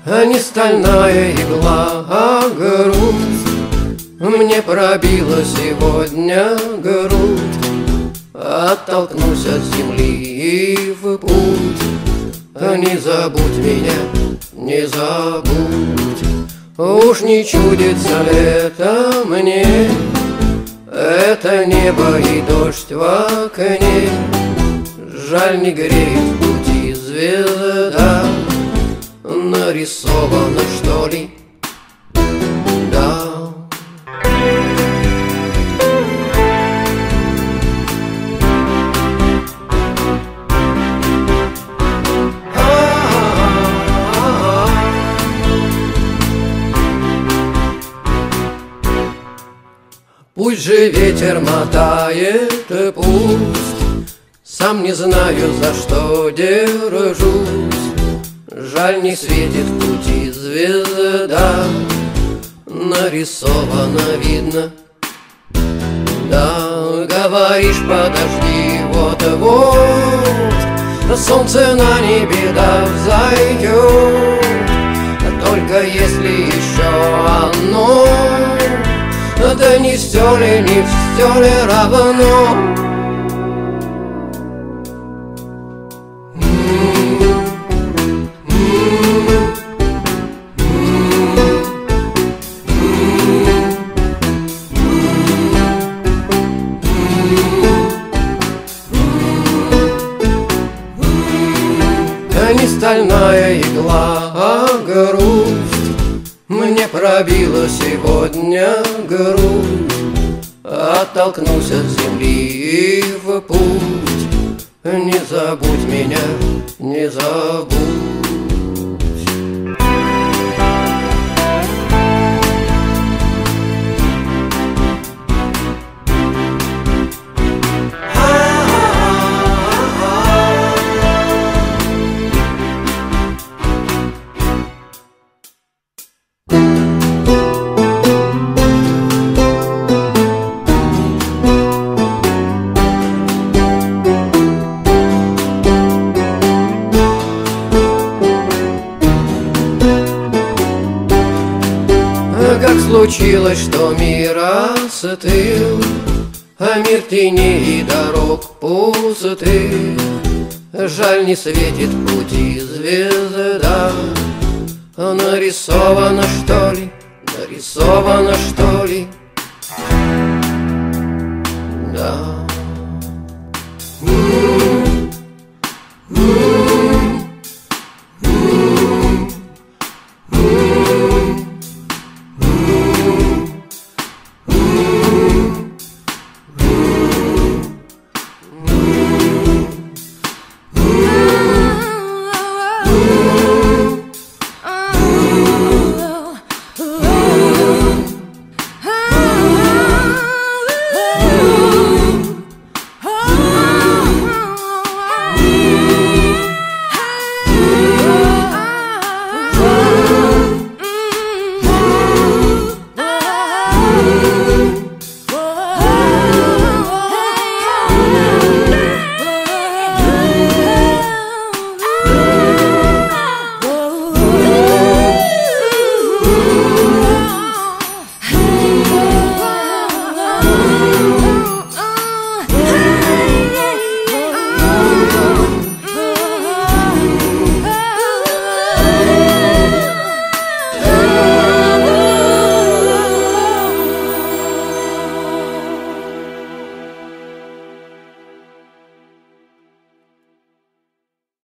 а не стальная игла, а грусть. Мне пробила сегодня грудь, оттолкнусь от земли и в путь. Не забудь меня, не забудь. Уж не чудится это мне, это небо и дождь в окне. Жаль, не греет в пути звезда, нарисована, что ли? Да. Пусть же ветер мотает, пусть, сам не знаю, за что держусь. Жаль, не светит в пути звезда, нарисовано, видно. Да, говоришь, подожди, вот-вот солнце на небе да взойдет. Только если еще оно, да не все ли, не все ли равно. Не стальная игла, а грусть. Мне пробила сегодня грудь, оттолкнусь от земли и в путь. Не забудь меня, не забудь. Как случилось, что мир остыл, а мир теней и дорог пустых. Жаль, не светит в пути звезда, нарисовано, что ли, нарисовано, что ли.